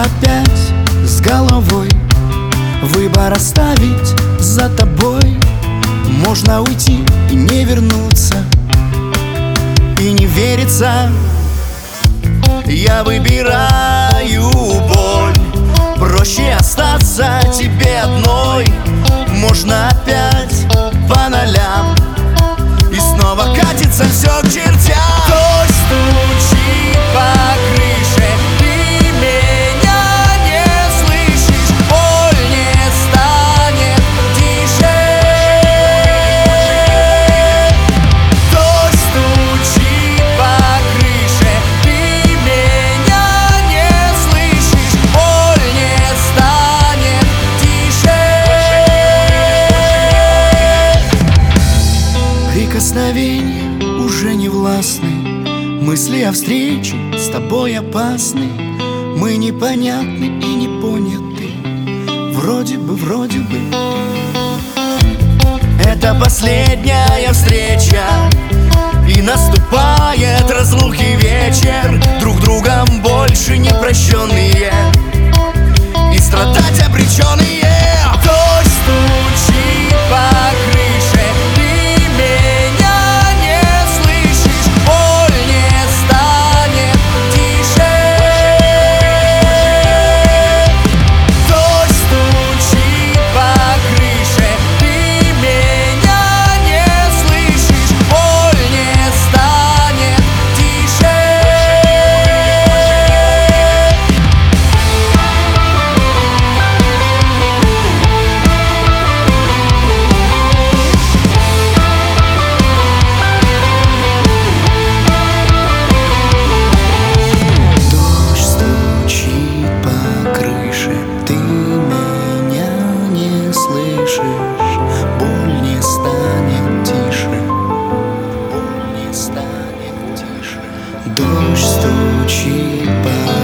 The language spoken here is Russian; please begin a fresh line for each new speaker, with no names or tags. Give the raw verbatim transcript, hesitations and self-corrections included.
опять с головой. Выбор оставить за тобой. Можно уйти и не вернуться, и не верится. Я выбираю боль. Проще остаться тебе одной. Можно опять по нолям, и снова катится все к чертям. Дождь стучит по крыше, ты меня не слышишь. Боль не станет тише. Дождь стучит по крыше, ты меня не слышишь. Боль не станет тише. Прикосновения уже не властны, мысли о встрече с тобой опасны. Мы непонятны и не поняты, вроде бы, вроде бы. Это последняя встреча, и наступает разлуки вечер. Друг другом больше не прощенные, и страдать обреченные. Дождь стучит по крыше, ты меня не слышишь. Боль не станет тише. Дождь стучит по крыше, ты меня не слышишь. Боль не станет тише. Дождь стучит по крыше, ты меня не слышишь. Боль не станет тише. Боль не станет тише. Дождь стучит по